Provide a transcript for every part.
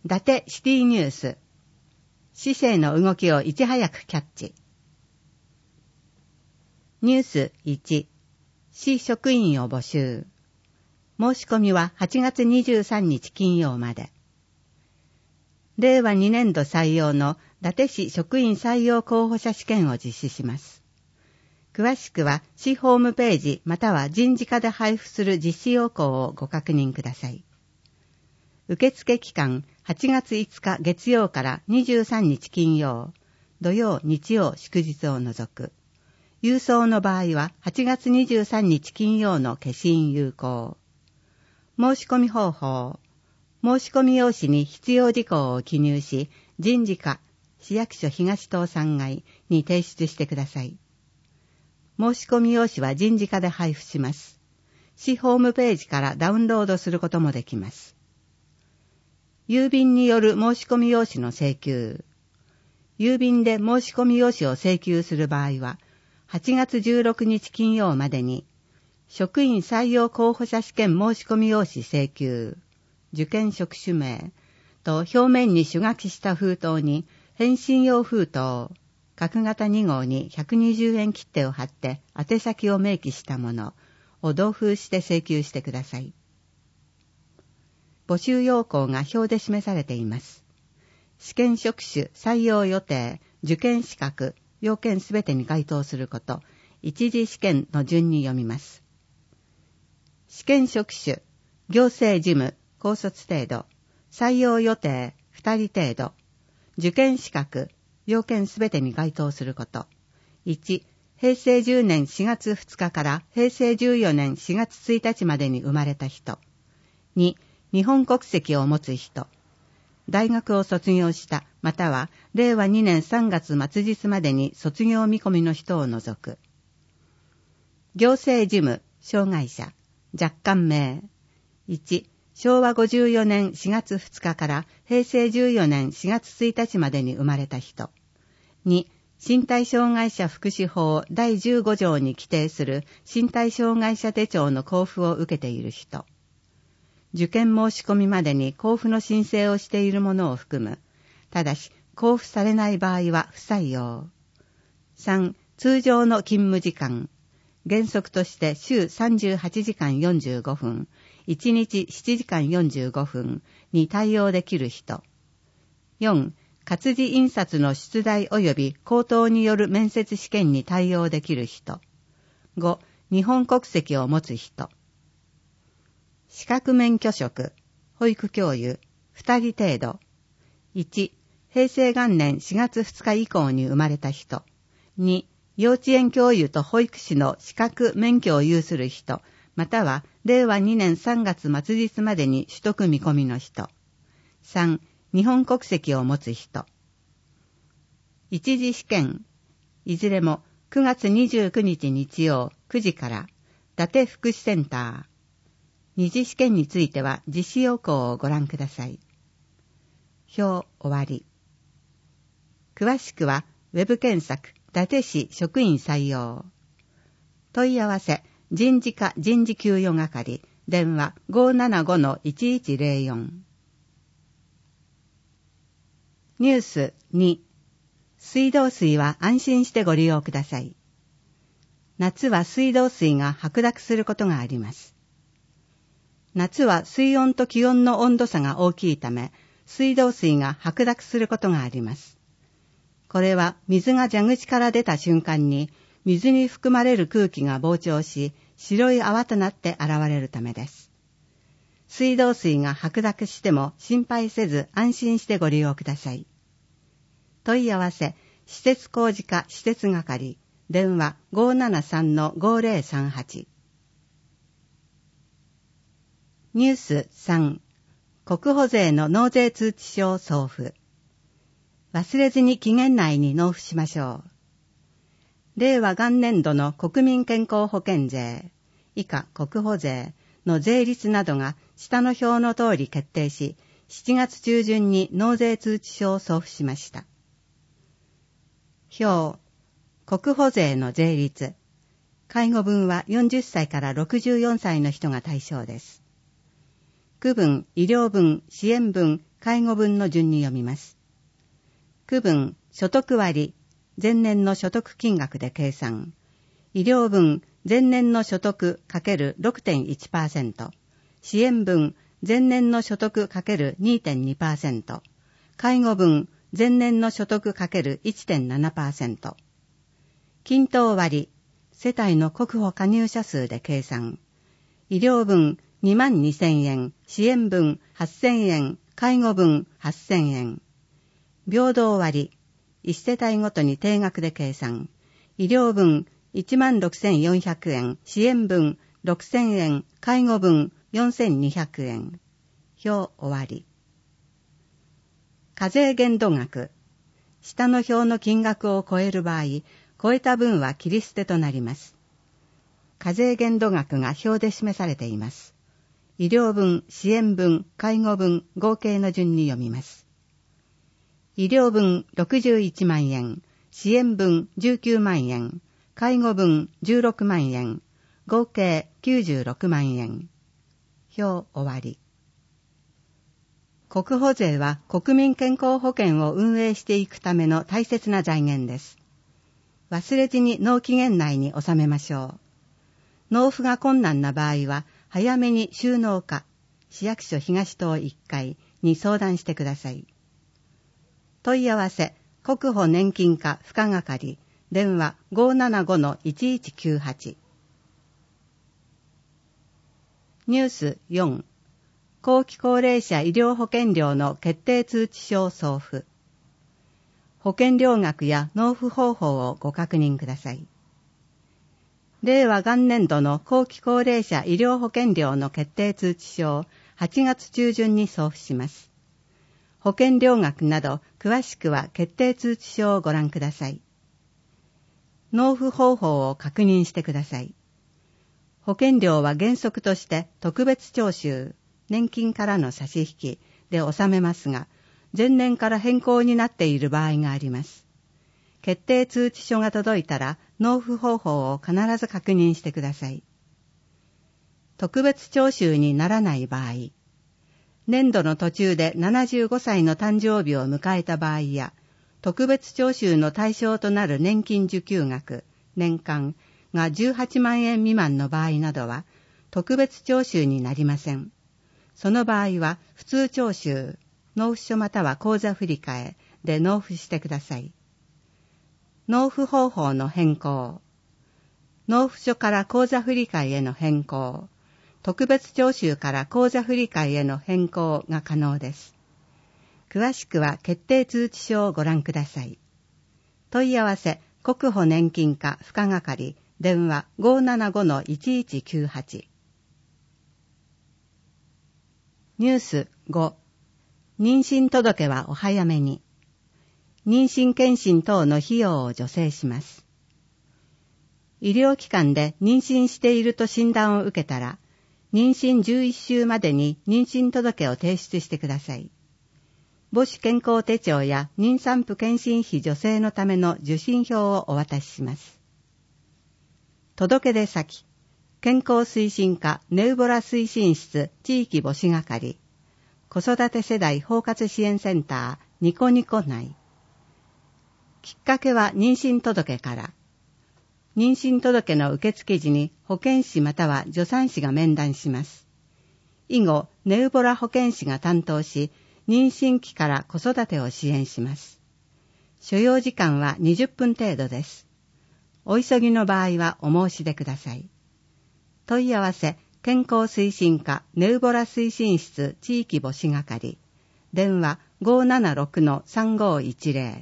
伊達シティニュース。市政の動きをいち早くキャッチ。ニュース1。市職員を募集。申し込みは8月23日金曜まで。令和2年度採用の伊達市職員採用候補者試験を実施します。詳しくは市ホームページまたは人事課で配布する実施要項をご確認ください。受付期間8月5日月曜から23日金曜、土曜、日曜、祝日を除く。郵送の場合は8月23日金曜の消印有効。申し込み方法。申し込み用紙に必要事項を記入し、人事課、市役所東棟3階に提出してください。申し込み用紙は人事課で配布します。市ホームページからダウンロードすることもできます。郵便による申し込み用紙の請求。郵便で申し込み用紙を請求する場合は、8月16日金曜までに、職員採用候補者試験申し込み用紙請求、受験職種名と表面に手書きした封筒に返信用封筒、角型2号に120円切手を貼って宛先を明記したものを同封して請求してください。募集要項が表で示されています。試験職種、採用予定、受験資格、要件すべてに該当すること、一次試験の順に読みます。試験職種、行政事務、高卒程度、採用予定、2人程度、受験資格、要件すべてに該当すること。1、平成10年4月2日から平成14年4月1日までに生まれた人。2、日本国籍を持つ人。大学を卒業したまたは令和2年3月末日までに卒業見込みの人を除く。行政事務、障害者、若干名。1、昭和54年4月2日から平成14年4月1日までに生まれた人。2、身体障害者福祉法第15条に規定する身体障害者手帳の交付を受けている人。受験申し込みまでに交付の申請をしているものを含む。ただし、交付されない場合は不採用。3、通常の勤務時間。原則として週38時間45分、1日7時間45分に対応できる人。4、活字印刷の出題及び口頭による面接試験に対応できる人。5、日本国籍を持つ人。資格免許職、保育教諭、2人程度。1、平成元年4月2日以降に生まれた人。2、幼稚園教諭と保育士の資格免許を有する人、または令和2年3月末日までに取得見込みの人。3、日本国籍を持つ人。一次試験、いずれも9月29日日曜9時から伊達福祉センター。二次試験については実施要項をご覧ください。表終わり。詳しくはウェブ検索伊達市職員採用。問い合わせ人事課人事給与係電話 575-1104。ニュース2。水道水は安心してご利用ください。夏は水道水が白濁することがあります。夏は水温と気温の温度差が大きいため、水道水が白濁することがあります。これは水が蛇口から出た瞬間に、水に含まれる空気が膨張し、白い泡となって現れるためです。水道水が白濁しても心配せず安心してご利用ください。問い合わせ、施設工事課施設係、電話 573-5038。ニュース3。国保税の納税通知書を送付。忘れずに期限内に納付しましょう。令和元年度の国民健康保険税、以下国保税の税率などが下の表の通り決定し、7月中旬に納税通知書を送付しました。表、国保税の税率。介護分は40歳から64歳の人が対象です。区分、医療分、支援分、 介護分の順に読みます。区分、所得割、前年の所得金額で計算。医療分、前年の所得 ×6.1%。支援分、前年の所得 ×2.2%。介護分、前年の所得 ×1.7%。均等割、世帯の国保加入者数で計算。医療分22,000円、支援分8,000円、介護分8,000円。平等割、1世帯ごとに定額で計算。医療分16,400円、支援分6,000円、介護分4,200円。表終わり。課税限度額。下の表の金額を超える場合、超えた分は切り捨てとなります。課税限度額が表で示されています。医療分、支援分、介護分、合計の順に読みます。医療分61万円、支援分19万円、介護分16万円、合計96万円。表終わり。国保税は国民健康保険を運営していくための大切な財源です。忘れずに納期限内に納めましょう。納付が困難な場合は、早めに収納課、市役所東棟1階に相談してください。問い合わせ、国保年金課付加係、電話 575-1198。ニュース4、後期高齢者医療保険料の決定通知書送付。保険料額や納付方法をご確認ください。令和元年度の後期高齢者医療保険料の決定通知書を8月中旬に送付します。保険料額など詳しくは決定通知書をご覧ください。納付方法を確認してください。保険料は原則として特別徴収、年金からの差し引きで納めますが、前年から変更になっている場合があります。決定通知書が届いたら納付方法を必ず確認してください。特別徴収にならない場合、年度の途中で75歳の誕生日を迎えた場合や、特別徴収の対象となる年金受給額、年間が18万円未満の場合などは、特別徴収になりません。その場合は、普通徴収、納付書または口座振替で納付してください。納付方法の変更。納付書から口座振替への変更。特別徴収から口座振替への変更が可能です。詳しくは決定通知書をご覧ください。問い合わせ、国保年金課付加係、電話 575-1198。ニュース5、妊娠届はお早めに。妊娠検診等の費用を助成します。医療機関で妊娠していると診断を受けたら、妊娠11週までに妊娠届を提出してください。母子健康手帳や妊産婦検診費助成のための受診票をお渡しします。届出先、健康推進課ネウボラ推進室地域母子係、子育て世代包括支援センターニコニコ内。きっかけは妊娠届から。妊娠届の受付時に保健師または助産師が面談します。以後、ネウボラ保健師が担当し、妊娠期から子育てを支援します。所要時間は20分程度です。お急ぎの場合はお申し出ください。問い合わせ、健康推進課ネウボラ推進室地域母子係。電話 576-3510。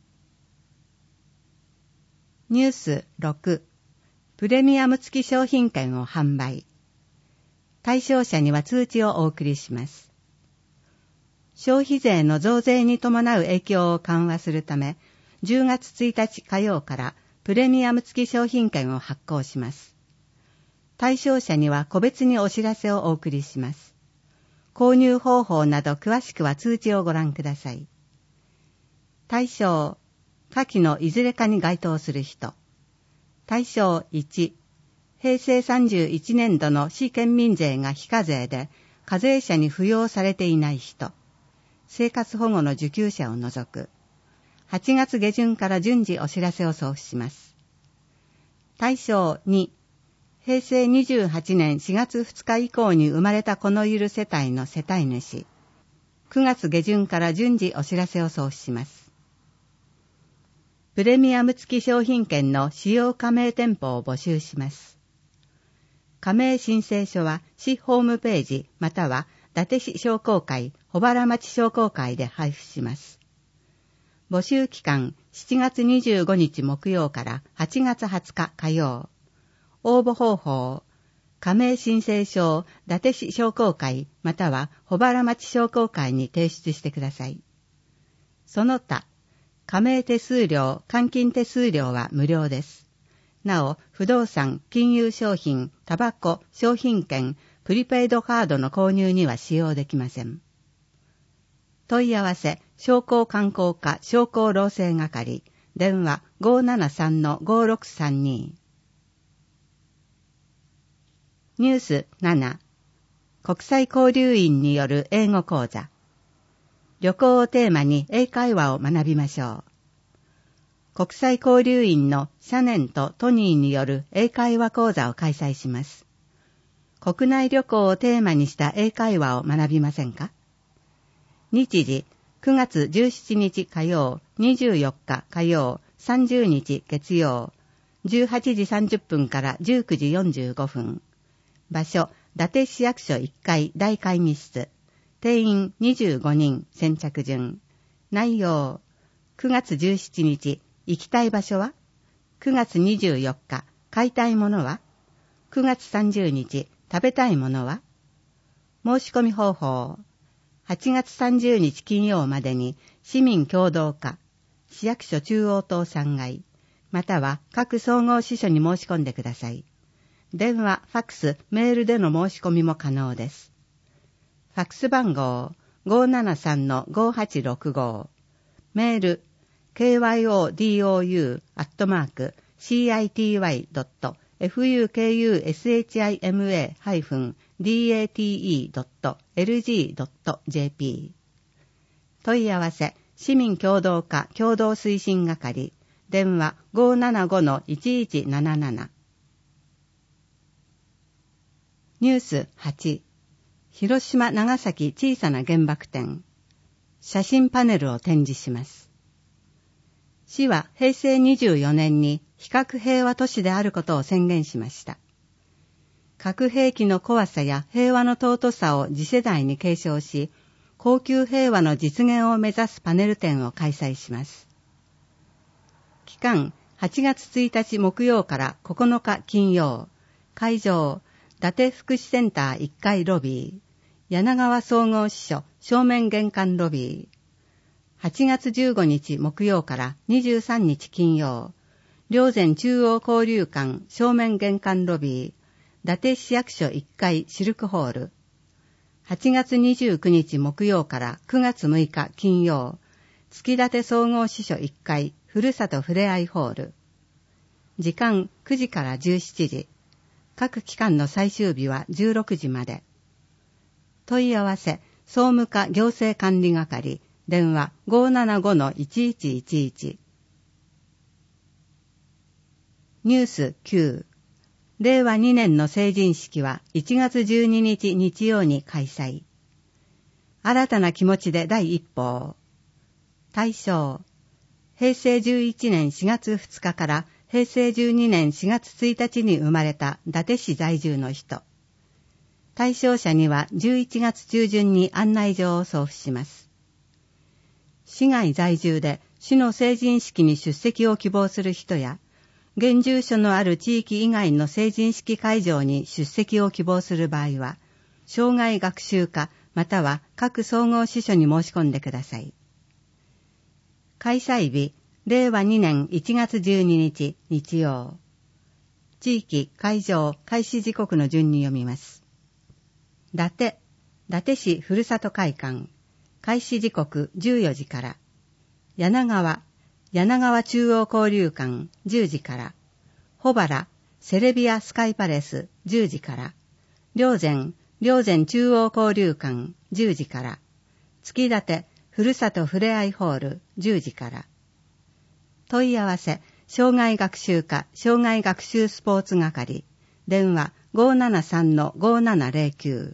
ニュース6、プレミアム付き商品券を販売。対象者には通知をお送りします。消費税の増税に伴う影響を緩和するため、10月1日火曜からプレミアム付き商品券を発行します。対象者には個別にお知らせをお送りします。購入方法など詳しくは通知をご覧ください。対象、下記のいずれかに該当する人。対象1、平成31年度の市県民税が非課税で課税者に扶養されていない人。 生活保護の受給者を除く。8月下旬から順次お知らせを送付します。対象2、平成28年4月2日以降に生まれた子のいる世帯の世帯主。9月下旬から順次お知らせを送付します。プレミアム付き商品券の使用加盟店舗を募集します。加盟申請書は市ホームページまたは伊達市商工会、保原町商工会で配布します。募集期間7月25日木曜から8月20日火曜。応募方法、加盟申請書を伊達市商工会または保原町商工会に提出してください。その他、加盟手数料、換金手数料は無料です。なお、不動産、金融商品、タバコ、商品券、プリペイドカードの購入には使用できません。問い合わせ、商工観光課商工労政係、電話 573-5632。ニュース7、国際交流員による英語講座。旅行をテーマに英会話を学びましょう。国際交流員のシャネンとトニーによる英会話講座を開催します。国内旅行をテーマにした英会話を学びませんか？日時、9月17日火曜、24日火曜、30日月曜、18時30分から19時45分。場所、伊達市役所1階大会議室。定員25人、先着順。内容、9月17日、行きたい場所は？ 9 月24日、買いたいものは？ 9 月30日、食べたいものは？申し込み方法、8月30日金曜までに市民協同課、市役所中央棟3階、または各総合支所に申し込んでください。電話、ファックス、メールでの申し込みも可能です。ファックス番号 573-5865。メール kyordio@city-fukushima-date.lg.jp。 問い合わせ、市民協同課共同推進係、電話 575-1177。ニュース8、広島長崎小さな原爆展。写真パネルを展示します。市は平成24年に非核平和都市であることを宣言しました。核兵器の怖さや平和の尊さを次世代に継承し、恒久平和の実現を目指すパネル展を開催します。期間8月1日木曜から9日金曜。会場、伊達福祉センター1階ロビー。柳川総合支所正面玄関ロビー。8月15日木曜から23日金曜。霊山中央交流館正面玄関ロビー。伊達市役所1階シルクホール。8月29日木曜から9月6日金曜。月立総合支所1階ふるさとふれあいホール。時間9時から17時。各期間の最終日は16時まで。問い合わせ、総務課行政管理係、電話 575-1111。ニュース9、令和2年の成人式は1月12日日曜に開催。新たな気持ちで第一歩。対象、平成11年4月2日から平成12年4月1日に生まれた伊達市在住の人。対象者には11月中旬に案内状を送付します。市外在住で市の成人式に出席を希望する人や、現住所のある地域以外の成人式会場に出席を希望する場合は、生涯学習課または各総合支所に申し込んでください。開催日、令和2年1月12日日曜。地域、会場、開始時刻の順に読みます。伊達市ふるさと会館、開始時刻14時から。柳川中央交流館10時から。保原セレビアスカイパレス10時から。霊山中央交流館10時から。月立ふるさとふれあいホール10時から。問い合わせ、障害学習課障害学習スポーツ係、電話 573-5709。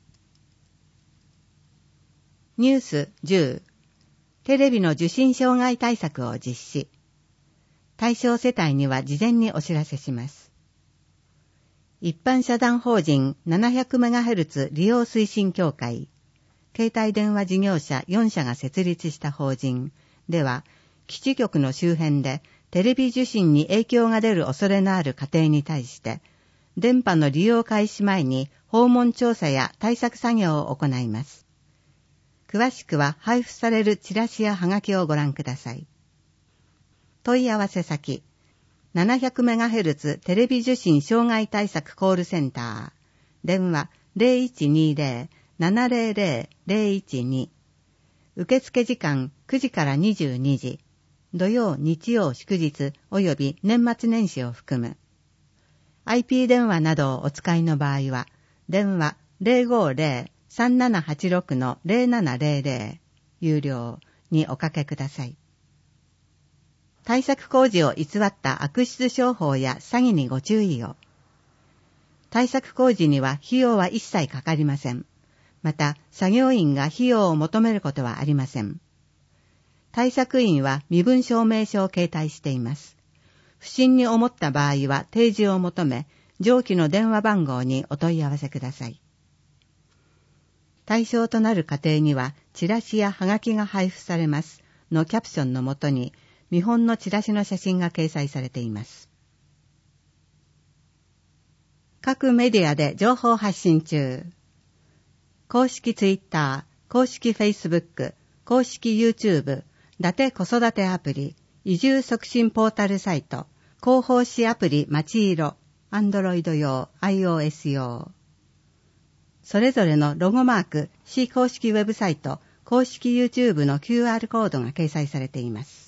ニュース10、テレビの受信障害対策を実施。対象世帯には事前にお知らせします。一般社団法人 700MHz 利用推進協会、携帯電話事業者4社が設立した法人では、基地局の周辺でテレビ受信に影響が出る恐れのある家庭に対して、電波の利用開始前に訪問調査や対策作業を行います。詳しくは配布されるチラシやハガキをご覧ください。問い合わせ先、700MHz テレビ受信障害対策コールセンター、電話 0120-700-012、受付時間9時から22時、土曜、日曜、祝日及び年末年始を含む。IP 電話などをお使いの場合は、電話 050-3786-0700 有料におかけください。対策工事を偽った悪質商法や詐欺にご注意を。対策工事には費用は一切かかりません。また、作業員が費用を求めることはありません。対策員は身分証明書を携帯しています。不審に思った場合は提示を求め、上記の電話番号にお問い合わせください。対象となる家庭には、チラシやハガキが配布されますのキャプションのもとに、見本のチラシの写真が掲載されています。各メディアで情報発信中。公式ツイッター、公式フェイスブック、公式 YouTube、伊達子育てアプリ、移住促進ポータルサイト、広報誌アプリまちいろ、Android 用、iOS 用。それぞれのロゴマーク、市公式ウェブサイト、公式 YouTube の QR コードが掲載されています。